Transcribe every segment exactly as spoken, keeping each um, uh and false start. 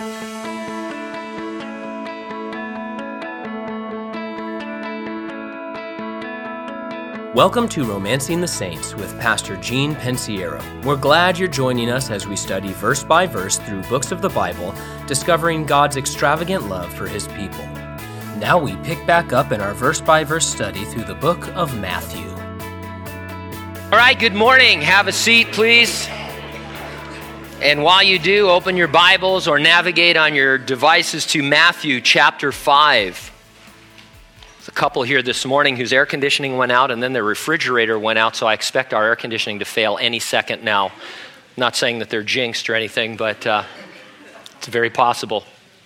Welcome to Romancing the Saints with Pastor Gene Pensiero. We're glad you're joining us as we study verse by verse through books of the Bible, discovering God's extravagant love for His people. Now we pick back up in our verse by verse study through the book of Matthew. All right, good morning. Have a seat, please. And while you do, open your Bibles or navigate on your devices to Matthew chapter five. There's a couple here this morning whose air conditioning went out and then their refrigerator went out, so I expect our air conditioning to fail any second now. I'm not saying that they're jinxed or anything, but uh, it's very possible.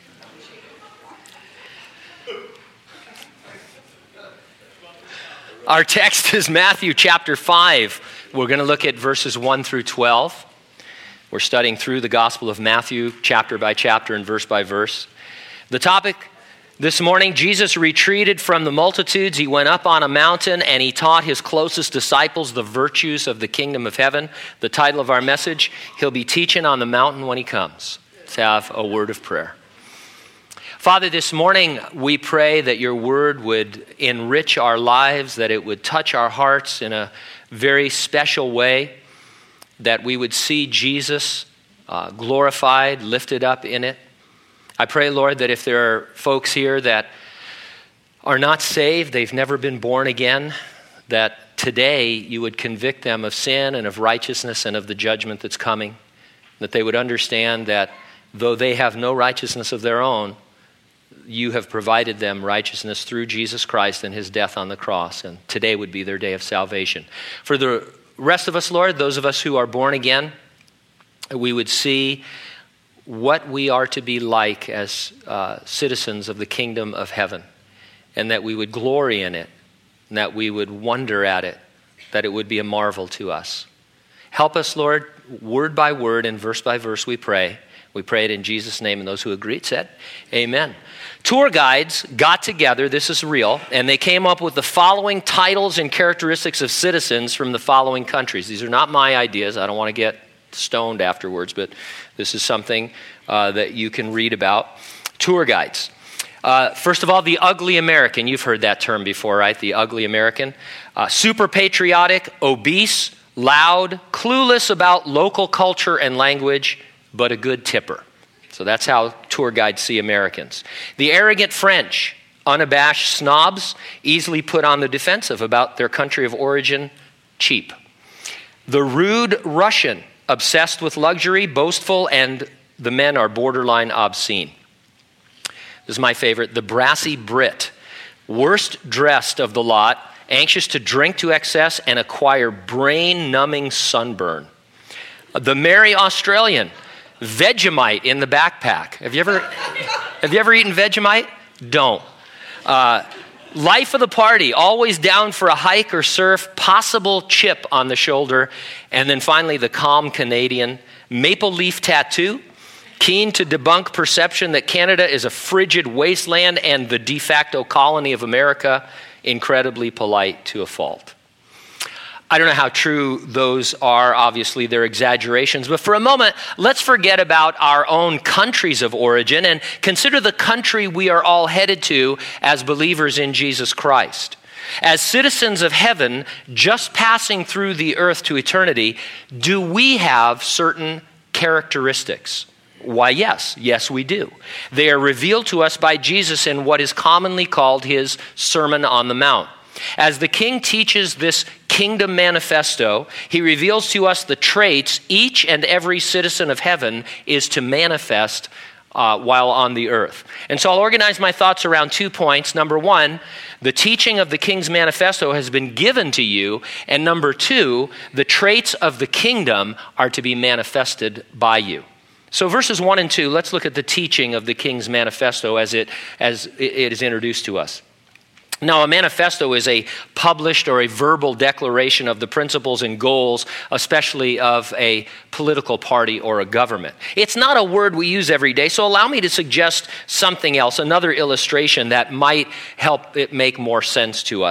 Our text is Matthew chapter five. We're going to look at verses one through twelve. We're studying through the Gospel of Matthew chapter by chapter and verse by verse. The topic this morning, Jesus retreated from the multitudes. He went up on a mountain and he taught his closest disciples the virtues of the kingdom of heaven. The title of our message, He'll be teaching on the mountain when He comes. Let's have a word of prayer. Father, this morning we pray that your word would enrich our lives, that it would touch our hearts in a very special way, that we would see Jesus uh, glorified, lifted up in it. I pray, Lord, that if there are folks here that are not saved, they've never been born again, that today you would convict them of sin and of righteousness and of the judgment that's coming, that they would understand that though they have no righteousness of their own, you have provided them righteousness through Jesus Christ and His death on the cross, and today would be their day of salvation. For the rest of us, Lord, those of us who are born again, we would see what we are to be like as uh, citizens of the kingdom of heaven, and that we would glory in it, and that we would wonder at it, that it would be a marvel to us. Help us, Lord, word by word and verse by verse, we pray. We pray it in Jesus' name, and those who agreed said, amen. Tour guides got together, this is real, and they came up with the following titles and characteristics of citizens from the following countries. These are not my ideas. I don't want to get stoned afterwards, but this is something uh, that you can read about. Tour guides. Uh, first of all, the ugly American. You've heard that term before, right? The ugly American. Uh, super patriotic, obese, loud, clueless about local culture and language, but a good tipper. So that's how tour guides see Americans. The arrogant French, unabashed snobs, easily put on the defensive about their country of origin, cheap. The rude Russian, obsessed with luxury, boastful, and the men are borderline obscene. This is my favorite. The brassy Brit, worst dressed of the lot, anxious to drink to excess and acquire brain-numbing sunburn. The merry Australian, Vegemite in the backpack. Have you ever, have you ever eaten Vegemite? Don't. Uh, Life of the party, always down for a hike or surf, possible chip on the shoulder. And then finally, the calm Canadian, maple leaf tattoo, keen to debunk perception that Canada is a frigid wasteland and the de facto colony of America, incredibly polite to a fault. I don't know how true those are. Obviously, they're exaggerations. But for a moment, let's forget about our own countries of origin and consider the country we are all headed to as believers in Jesus Christ. As citizens of heaven, just passing through the earth to eternity, do we have certain characteristics? Why, yes. Yes, we do. They are revealed to us by Jesus in what is commonly called His Sermon on the Mount. As the King teaches this kingdom manifesto, He reveals to us the traits each and every citizen of heaven is to manifest uh, while on the earth. And so I'll organize my thoughts around two points. Number one, the teaching of the King's manifesto has been given to you. And number two, the traits of the kingdom are to be manifested by you. So verses one and two, let's look at the teaching of the King's manifesto as it, as it is introduced to us. Now, a manifesto is a published or a verbal declaration of the principles and goals, especially of a political party or a government. It's not a word we use every day, so allow me to suggest something else, another illustration that might help it make more sense to us.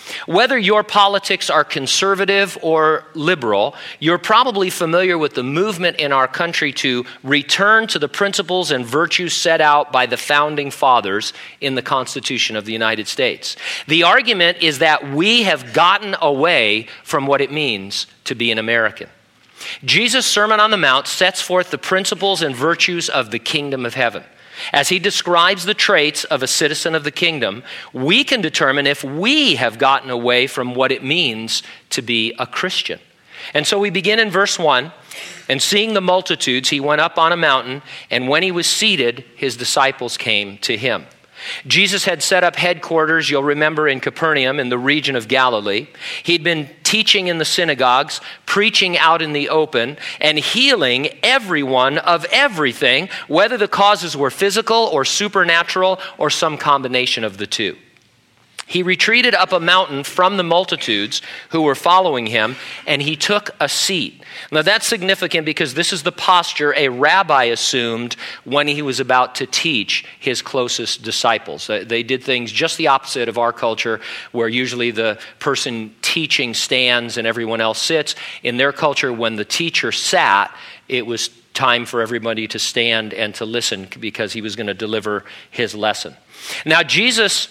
Whether your politics are conservative or liberal, you're probably familiar with the movement in our country to return to the principles and virtues set out by the founding fathers in the Constitution of the United States. The argument is that we have gotten away from what it means to be an American. Jesus' Sermon on the Mount sets forth the principles and virtues of the kingdom of heaven. As he describes the traits of a citizen of the kingdom, we can determine if we have gotten away from what it means to be a Christian. And so we begin in verse one, and seeing the multitudes, he went up on a mountain, and when he was seated, his disciples came to him. Jesus had set up headquarters, you'll remember, in Capernaum in the region of Galilee. He'd been teaching in the synagogues, preaching out in the open, and healing everyone of everything, whether the causes were physical or supernatural or some combination of the two. He retreated up a mountain from the multitudes who were following him, and he took a seat. Now that's significant because this is the posture a rabbi assumed when he was about to teach his closest disciples. They did things just the opposite of our culture, where usually the person teaching stands and everyone else sits. In their culture, when the teacher sat, it was time for everybody to stand and to listen because he was going to deliver his lesson. Now Jesus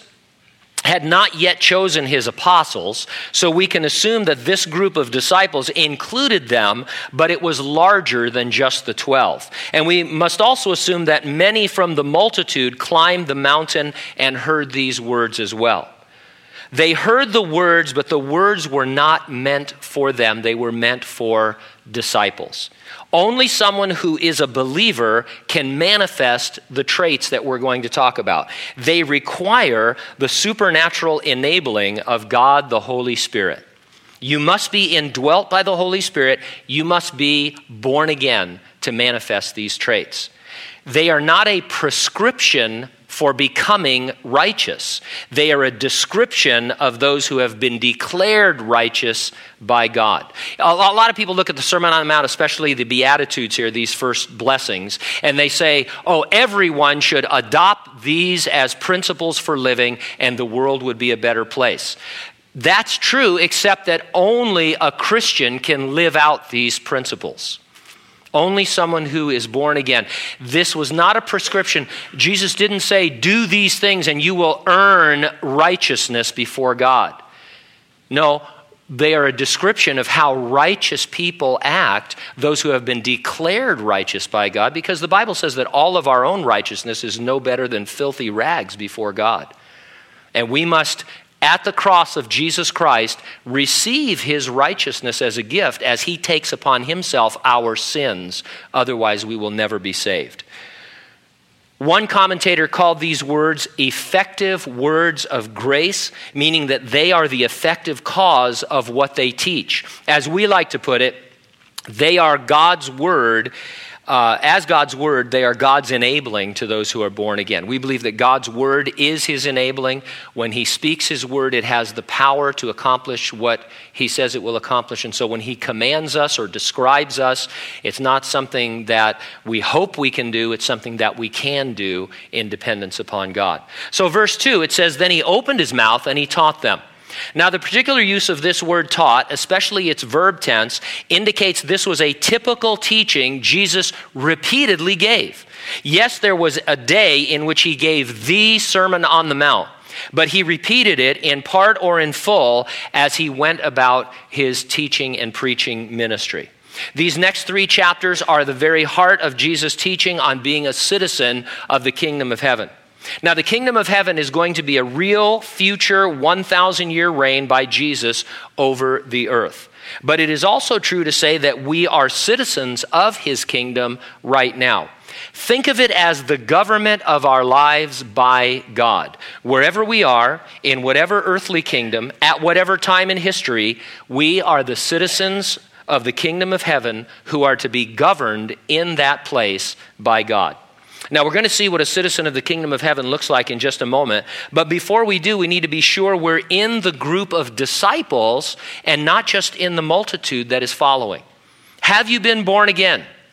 had not yet chosen his apostles, so we can assume that this group of disciples included them, but it was larger than just the twelve. And we must also assume that many from the multitude climbed the mountain and heard these words as well. They heard the words, but the words were not meant for them. They were meant for disciples. Only someone who is a believer can manifest the traits that we're going to talk about. They require the supernatural enabling of God, the Holy Spirit. You must be indwelt by the Holy Spirit. You must be born again to manifest these traits. They are not a prescription for becoming righteous. They are a description of those who have been declared righteous by God. A lot of people look at the Sermon on the Mount, especially the Beatitudes here, these first blessings, and they say, oh, everyone should adopt these as principles for living and the world would be a better place. That's true, except that only a Christian can live out these principles. Only someone who is born again. This was not a prescription. Jesus didn't say, do these things and you will earn righteousness before God. No, they are a description of how righteous people act, those who have been declared righteous by God, because the Bible says that all of our own righteousness is no better than filthy rags before God. And we must, at the cross of Jesus Christ, receive his righteousness as a gift as he takes upon himself our sins. Otherwise, we will never be saved. One commentator called these words effective words of grace, meaning that they are the effective cause of what they teach. As we like to put it, they are God's word. Uh, as God's word, they are God's enabling to those who are born again. We believe that God's word is his enabling. When he speaks his word, it has the power to accomplish what he says it will accomplish. And so when he commands us or describes us, it's not something that we hope we can do. It's something that we can do in dependence upon God. So verse two, it says, then he opened his mouth and he taught them. Now, the particular use of this word taught, especially its verb tense, indicates this was a typical teaching Jesus repeatedly gave. Yes, there was a day in which he gave the Sermon on the Mount, but he repeated it in part or in full as he went about his teaching and preaching ministry. These next three chapters are the very heart of Jesus' teaching on being a citizen of the kingdom of heaven. Now, the kingdom of heaven is going to be a real future one thousand year reign by Jesus over the earth. But it is also true to say that we are citizens of his kingdom right now. Think of it as the government of our lives by God. Wherever we are, in whatever earthly kingdom, at whatever time in history, we are the citizens of the kingdom of heaven who are to be governed in that place by God. Now, we're going to see what a citizen of the kingdom of heaven looks like in just a moment. But before we do, we need to be sure we're in the group of disciples and not just in the multitude that is following. Have you been born again?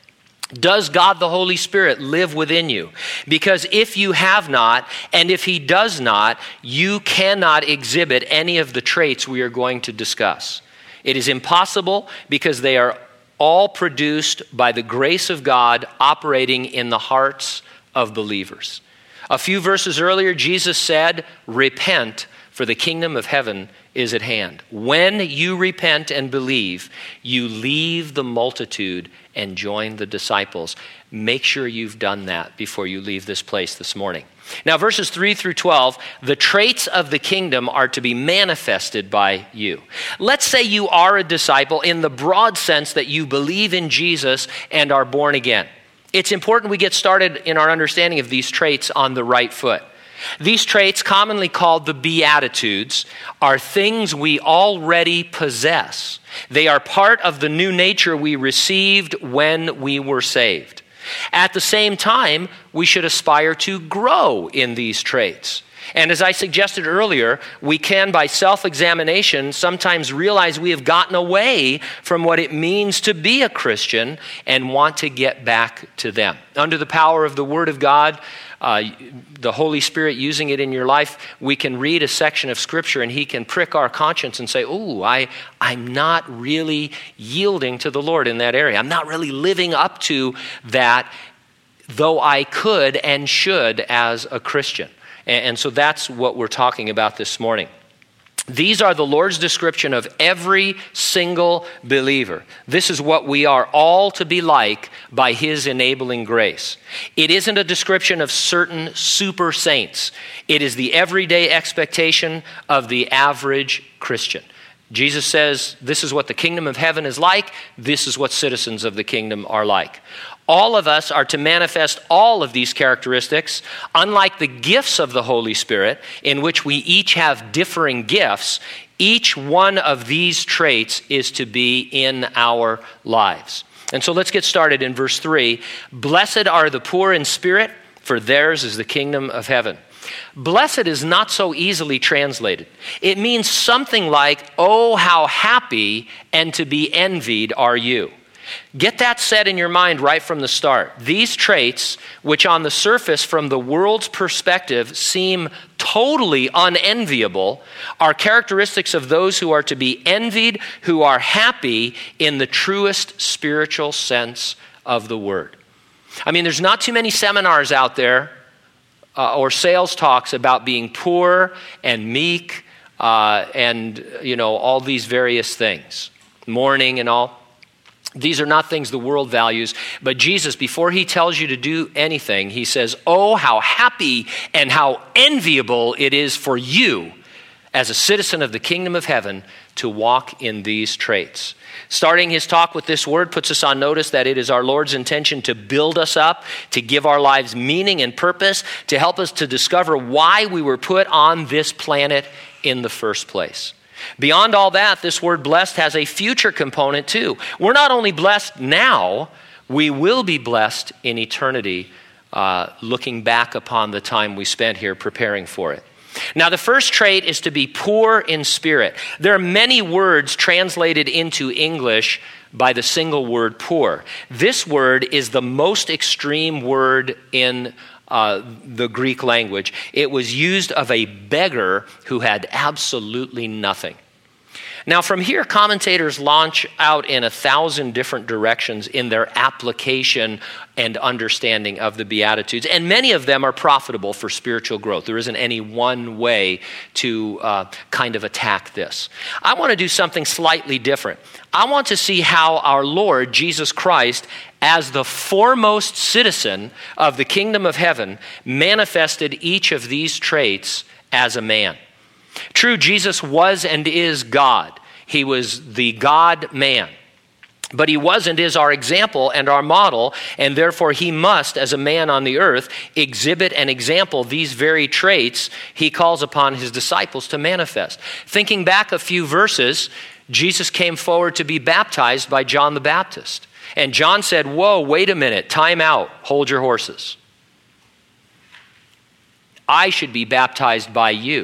Does God the Holy Spirit live within you? Because if you have not, and if he does not, you cannot exhibit any of the traits we are going to discuss. It is impossible because they are all produced by the grace of God operating in the hearts of believers. A few verses earlier, Jesus said, "Repent, for the kingdom of heaven is at hand." When you repent and believe, you leave the multitude and join the disciples. Make sure you've done that before you leave this place this morning. Now, verses three through twelve, the traits of the kingdom are to be manifested by you. Let's say you are a disciple in the broad sense that you believe in Jesus and are born again. It's important we get started in our understanding of these traits on the right foot. These traits, commonly called the Beatitudes, are things we already possess. They are part of the new nature we received when we were saved. At the same time, we should aspire to grow in these traits. And as I suggested earlier, we can, by self-examination, sometimes realize we have gotten away from what it means to be a Christian and want to get back to them. Under the power of the Word of God, uh, the Holy Spirit using it in your life, we can read a section of Scripture and he can prick our conscience and say, "Ooh, I, I'm not really yielding to the Lord in that area. I'm not really living up to that, though I could and should as a Christian." And so that's what we're talking about this morning. These are the Lord's description of every single believer. This is what we are all to be like by his enabling grace. It isn't a description of certain super saints. It is the everyday expectation of the average Christian. Jesus says, this is what the kingdom of heaven is like. This is what citizens of the kingdom are like. All of us are to manifest all of these characteristics. Unlike the gifts of the Holy Spirit, in which we each have differing gifts, each one of these traits is to be in our lives. And so let's get started in verse three. Blessed are the poor in spirit, for theirs is the kingdom of heaven. Blessed is not so easily translated. It means something like, "Oh, how happy and to be envied are you." Get that set in your mind right from the start. These traits, which on the surface from the world's perspective seem totally unenviable, are characteristics of those who are to be envied, who are happy in the truest spiritual sense of the word. I mean, there's not too many seminars out there uh, or sales talks about being poor and meek uh, and, you know, all these various things, mourning and all. These are not things the world values, but Jesus, before he tells you to do anything, he says, "Oh, how happy and how enviable it is for you as a citizen of the kingdom of heaven to walk in these traits." Starting his talk with this word puts us on notice that it is our Lord's intention to build us up, to give our lives meaning and purpose, to help us to discover why we were put on this planet in the first place. Beyond all that, this word blessed has a future component too. We're not only blessed now, we will be blessed in eternity, uh, looking back upon the time we spent here preparing for it. Now, the first trait is to be poor in spirit. There are many words translated into English by the single word poor. This word is the most extreme word in Uh, the Greek language. It was used of a beggar who had absolutely nothing. Now, from here, commentators launch out in a thousand different directions in their application and understanding of the Beatitudes, and many of them are profitable for spiritual growth. There isn't any one way to uh, kind of attack this. I want to do something slightly different. I want to see how our Lord, Jesus Christ, as the foremost citizen of the kingdom of heaven, manifested each of these traits as a man. True, Jesus was and is God. He was the God-man. But he was and is our example and our model, and therefore he must, as a man on the earth, exhibit and example these very traits he calls upon his disciples to manifest. Thinking back a few verses, Jesus came forward to be baptized by John the Baptist. And John said, "Whoa, wait a minute, time out, hold your horses. I should be baptized by you."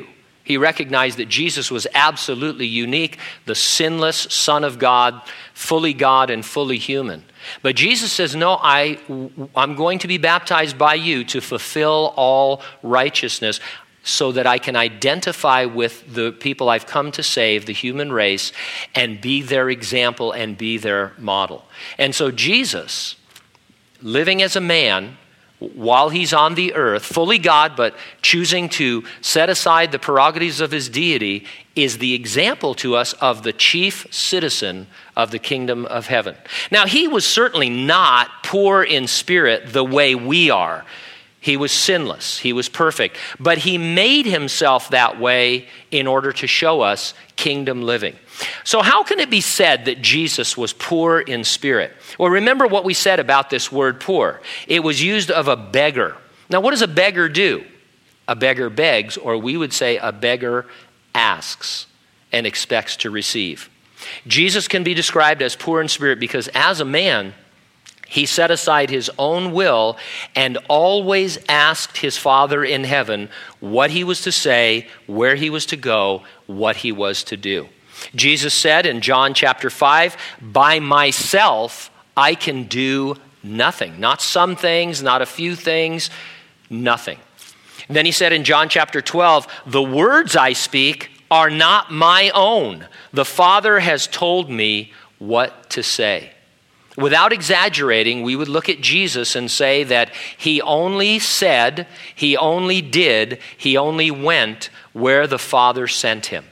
He recognized that Jesus was absolutely unique, the sinless Son of God, fully God and fully human. But Jesus says, no, I, I'm going to be baptized by you to fulfill all righteousness so that I can identify with the people I've come to save, the human race, and be their example and be their model. And so Jesus, living as a man, while he's on the earth, fully God, but choosing to set aside the prerogatives of his deity, is the example to us of the chief citizen of the kingdom of heaven. Now, he was certainly not poor in spirit the way we are. He was sinless. He was perfect. But he made himself that way in order to show us kingdom living. So how can it be said that Jesus was poor in spirit? Well, remember what we said about this word poor. It was used of a beggar. Now, what does a beggar do? A beggar begs, or we would say a beggar asks and expects to receive. Jesus can be described as poor in spirit because as a man, he set aside his own will and always asked his Father in heaven what he was to say, where he was to go, what he was to do. Jesus said in John chapter five, by myself I can do nothing. Not some things, not a few things, nothing. And then he said in John chapter twelve, the words I speak are not my own. The Father has told me what to say. Without exaggerating, we would look at Jesus and say that he only said, he only did, he only went where the Father sent him.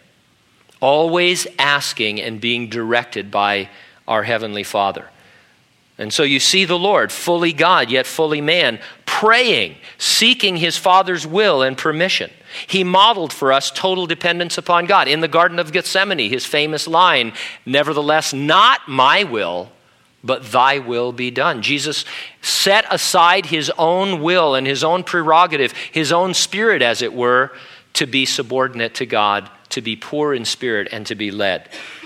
Always asking and being directed by our Heavenly Father. And so you see the Lord, fully God, yet fully man, praying, seeking his Father's will and permission. He modeled for us total dependence upon God. In the Garden of Gethsemane, his famous line, nevertheless, not my will, but thy will be done. Jesus set aside his own will and his own prerogative, his own spirit, as it were, to be subordinate to God, to be poor in spirit, and to be led.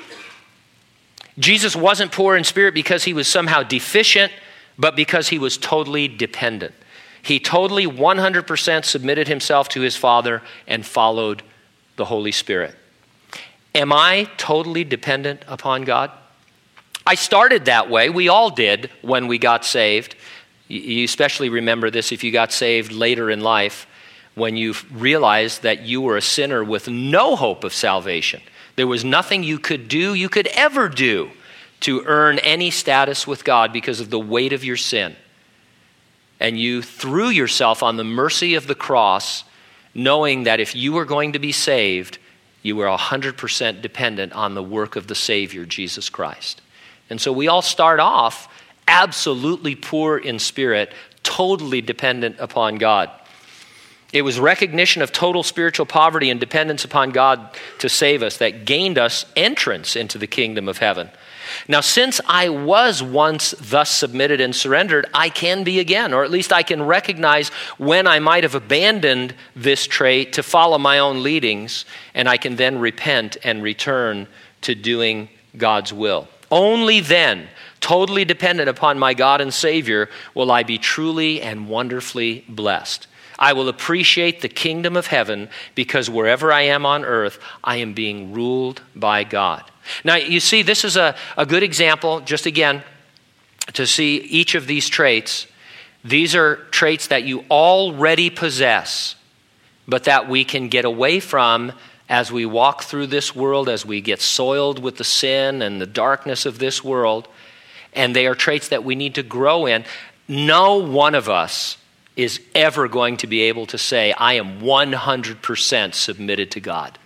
Jesus wasn't poor in spirit because he was somehow deficient, but because he was totally dependent. He totally one hundred percent submitted himself to his Father and followed the Holy Spirit. Am I totally dependent upon God? I started that way. We all did when we got saved. You especially remember this if you got saved later in life, when you realized that you were a sinner with no hope of salvation. There was nothing you could do, you could ever do to earn any status with God because of the weight of your sin. And you threw yourself on the mercy of the cross, knowing that if you were going to be saved, you were one hundred percent dependent on the work of the Savior, Jesus Christ. And so we all start off absolutely poor in spirit, totally dependent upon God. It was recognition of total spiritual poverty and dependence upon God to save us that gained us entrance into the kingdom of heaven. Now, since I was once thus submitted and surrendered, I can be again, or at least I can recognize when I might have abandoned this trait to follow my own leadings, and I can then repent and return to doing God's will. Only then, totally dependent upon my God and Savior, will I be truly and wonderfully blessed. I will appreciate the kingdom of heaven because wherever I am on earth, I am being ruled by God. Now, you see, this is a, a good example, just again, to see each of these traits. These are traits that you already possess, but that we can get away from as we walk through this world, as we get soiled with the sin and the darkness of this world. And they are traits that we need to grow in. No one of us is ever going to be able to say, I am one hundred percent submitted to God.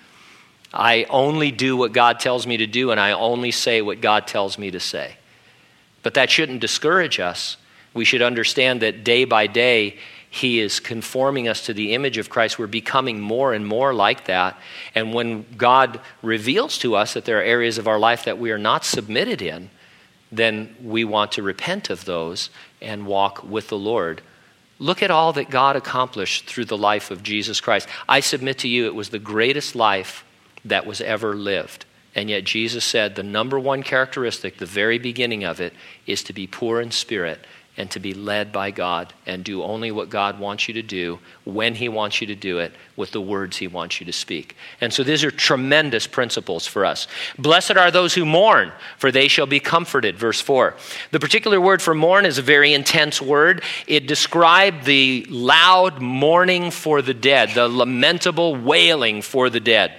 I only do what God tells me to do, and I only say what God tells me to say. But that shouldn't discourage us. We should understand that day by day, he is conforming us to the image of Christ. We're becoming more and more like that. And when God reveals to us that there are areas of our life that we are not submitted in, then we want to repent of those and walk with the Lord. Look at all that God accomplished through the life of Jesus Christ. I submit to you, it was the greatest life that was ever lived. And yet Jesus said the number one characteristic, the very beginning of it, is to be poor in spirit and to be led by God and do only what God wants you to do when he wants you to do it with the words he wants you to speak. And so these are tremendous principles for us. Blessed are those who mourn, for they shall be comforted, verse four. The particular word for mourn is a very intense word. It described the loud mourning for the dead, the lamentable wailing for the dead.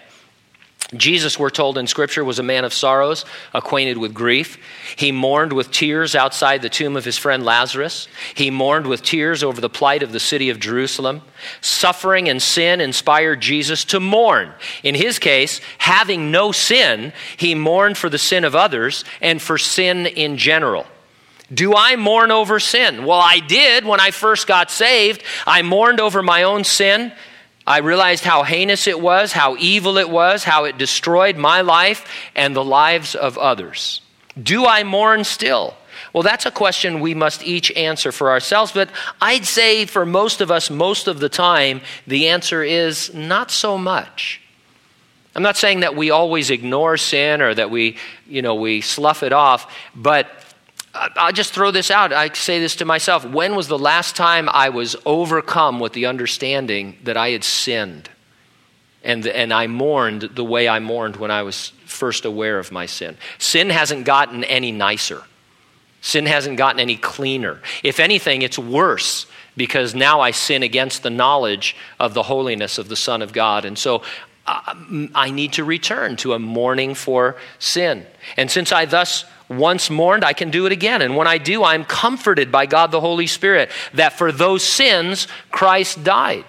Jesus, we're told in Scripture, was a man of sorrows, acquainted with grief. He mourned with tears outside the tomb of his friend Lazarus. He mourned with tears over the plight of the city of Jerusalem. Suffering and sin inspired Jesus to mourn. In his case, having no sin, he mourned for the sin of others and for sin in general. Do I mourn over sin? Well, I did when I first got saved. I mourned over my own sin. I realized how heinous it was, how evil it was, how it destroyed my life and the lives of others. Do I mourn still? Well, that's a question we must each answer for ourselves, but I'd say for most of us, most of the time, the answer is not so much. I'm not saying that we always ignore sin or that we, you know, we slough it off, but I'll just throw this out. I say this to myself. When was the last time I was overcome with the understanding that I had sinned? And, and I mourned the way I mourned when I was first aware of my sin. Sin hasn't gotten any nicer. Sin hasn't gotten any cleaner. If anything, it's worse because now I sin against the knowledge of the holiness of the Son of God. And so uh, I need to return to a mourning for sin. And since I thus once mourned, I can do it again. And when I do, I'm comforted by God the Holy Spirit that for those sins, Christ died.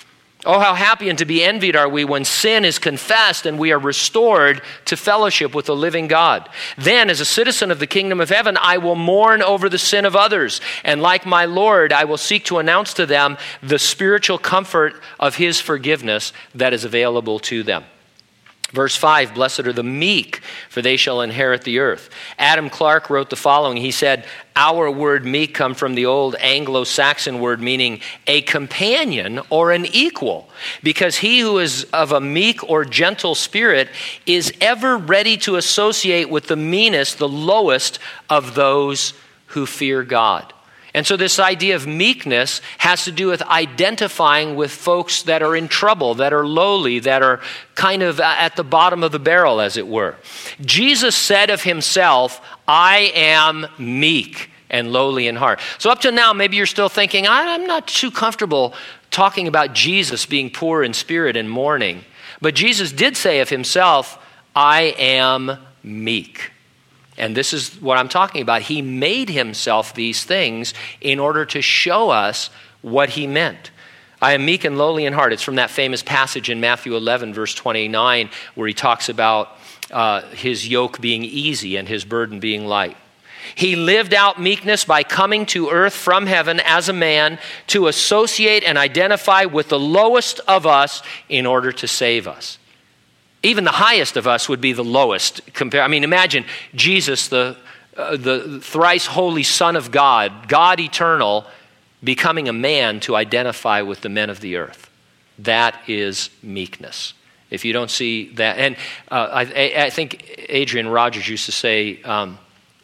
Oh, how happy and to be envied are we when sin is confessed and we are restored to fellowship with the living God. Then, as a citizen of the kingdom of heaven, I will mourn over the sin of others. And like my Lord, I will seek to announce to them the spiritual comfort of his forgiveness that is available to them. Verse five, blessed are the meek, for they shall inherit the earth. Adam Clarke wrote the following. He said, our word meek come from the old Anglo-Saxon word meaning a companion or an equal, because he who is of a meek or gentle spirit is ever ready to associate with the meanest, the lowest of those who fear God. And so this idea of meekness has to do with identifying with folks that are in trouble, that are lowly, that are kind of at the bottom of the barrel, as it were. Jesus said of himself, I am meek and lowly in heart. So up to now, maybe you're still thinking, I'm not too comfortable talking about Jesus being poor in spirit and mourning. But Jesus did say of himself, I am meek. And this is what I'm talking about. He made himself these things in order to show us what he meant. I am meek and lowly in heart. It's from that famous passage in Matthew eleven, verse twenty-nine, where he talks about uh, his yoke being easy and his burden being light. He lived out meekness by coming to earth from heaven as a man to associate and identify with the lowest of us in order to save us. Even the highest of us would be the lowest. Compare. I mean, imagine Jesus, the, uh, the thrice holy Son of God, God eternal, becoming a man to identify with the men of the earth. That is meekness. If you don't see that, and uh, I, I think Adrian Rogers used to say, um,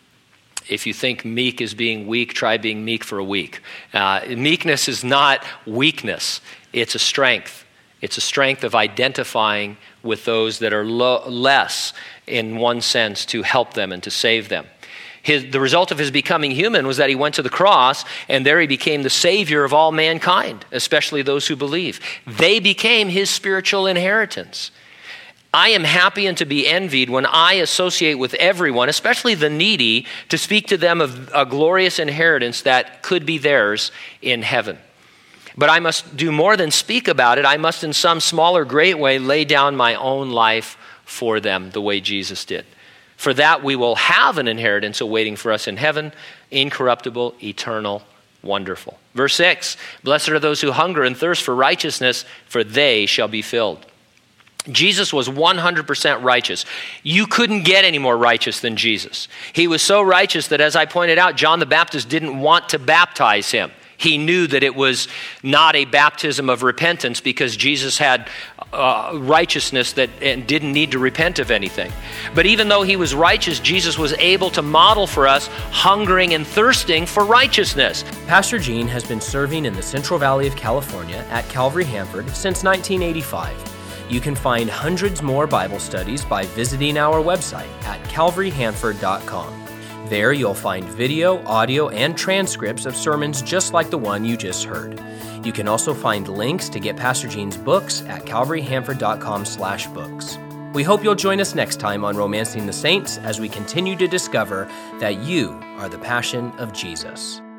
if you think meek is being weak, try being meek for a week. Uh, meekness is not weakness. It's a strength. It's a strength of identifying with those that are lo- less in one sense to help them and to save them. His, the result of his becoming human was that he went to the cross, and there he became the savior of all mankind, especially those who believe. They became his spiritual inheritance. I am happy and to be envied when I associate with everyone, especially the needy, to speak to them of a glorious inheritance that could be theirs in heaven. But I must do more than speak about it. I must in some small or great way lay down my own life for them the way Jesus did. For that we will have an inheritance awaiting for us in heaven, incorruptible, eternal, wonderful. Verse six, blessed are those who hunger and thirst for righteousness, for they shall be filled. Jesus was one hundred percent righteous. You couldn't get any more righteous than Jesus. He was so righteous that, as I pointed out, John the Baptist didn't want to baptize him. He knew that it was not a baptism of repentance because Jesus had uh, righteousness that and didn't need to repent of anything. But even though he was righteous, Jesus was able to model for us hungering and thirsting for righteousness. Pastor Gene has been serving in the Central Valley of California at Calvary Hanford since nineteen eighty-five. You can find hundreds more Bible studies by visiting our website at calvary hanford dot com. There you'll find video, audio, and transcripts of sermons just like the one you just heard. You can also find links to get Pastor Gene's books at calvary hanford dot com slash books. We hope you'll join us next time on Romancing the Saints as we continue to discover that you are the passion of Jesus.